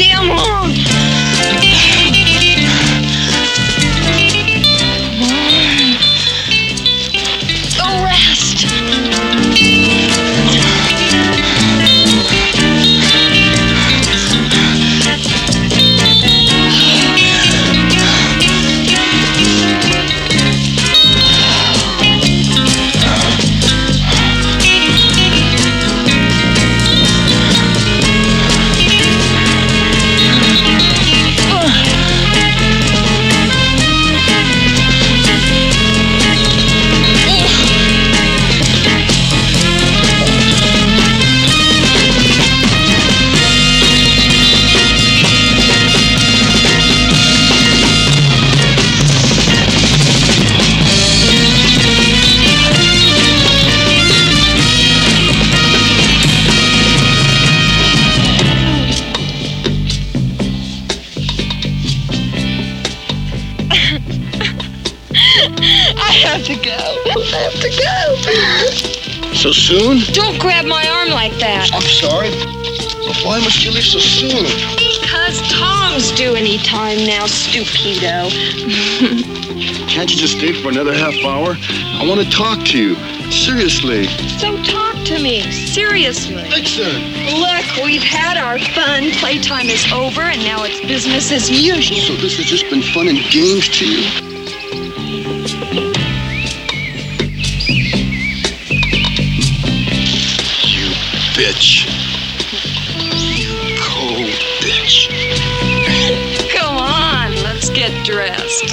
damn long. Come on. Go rest. I have to go. So soon? Don't grab my arm like that. I'm sorry. Why must you leave so soon? Because Tom's due any time now, stupido. Can't you just stay for another half hour? I want to talk to you. Seriously. So talk to me. Seriously. Vixen! Look, we've had our fun. Playtime is over, and now it's business as usual. So this has just been fun and games to you? You bitch. You cold bitch. Come on, let's get dressed.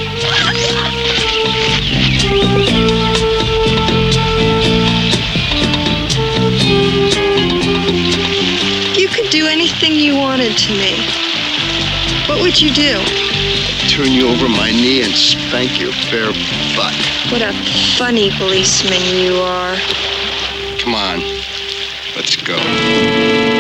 You could do anything you wanted to me. What would you do? Turn you over my knee and spank your bare butt. What a funny policeman you are. Come on, let's go.